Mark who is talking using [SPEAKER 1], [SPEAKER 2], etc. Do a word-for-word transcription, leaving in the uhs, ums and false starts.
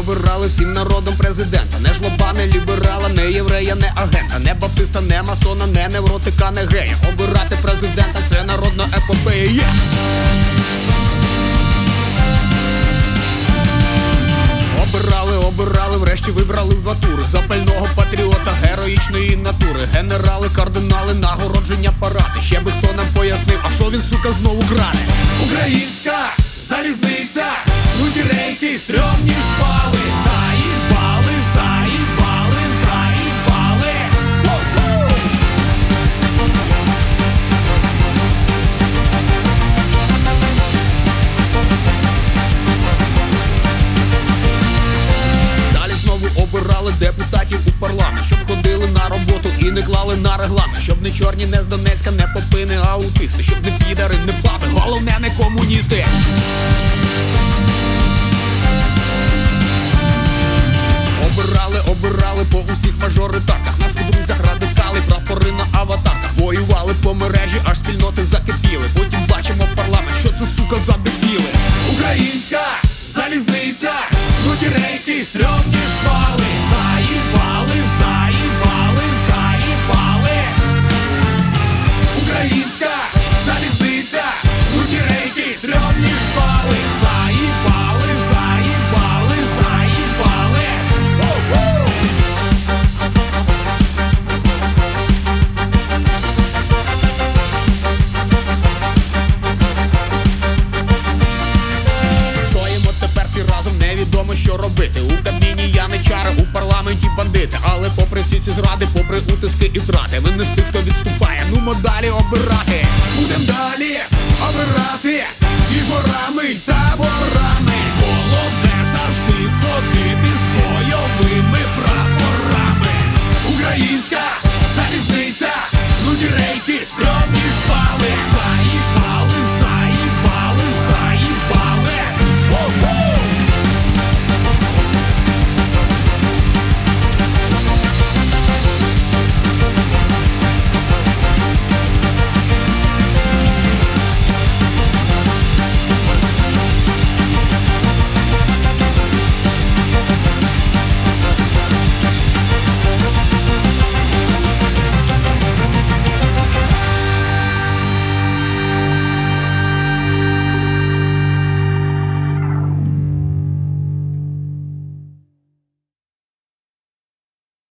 [SPEAKER 1] обирали всім народом президента. Не жлоба, не ліберала, не єврея, не агента, не баптиста, не масона, не невротика, не гея. Обирати президента – це народна епопея. Yeah! Обирали, обирали, врешті вибрали в два тури запального патріота героїчної натури. Генерали, кардинали, нагородження, паради. Ще би хто нам пояснив, а що він, сука, знову краде? Українська залізниця, круті рейки, стрьомні шпали. Заїбали, заїбали, заїбали. Воу-воу! Обирали депутатів у парламент, щоб ходили на роботу і не клали на регламент. Щоб не чорні, не з Донецька, не попини, а аутисти. Щоб не підари, не баби, головне не комуністи. Обирали, обирали по усіх мажоритарках. Нас у друзях радикали, прапори на аватарках. Воювали по мережі, аж спільноти закипіли. Потім бачимо парламент, що це, сука, за дебіли. Українська залізниця, круті рейки, стрьомні шпали. Заїбали, заїбали, заїбали. Українська залізниця, круті рейки, стрьомні шпали. Заїбали, заїбали, заїбали. У-у! Разом невідомо, що робити. У Кабміні яничари, у парламенті бандити. Але попри всі ці зради, попри утиски і втрати, ми не з тих, хто відступає, нумо далі обирати. Будем далі обирати і ворами, й таборами. Головне завжди ходити з бойовими прапорами. Українська залізниця.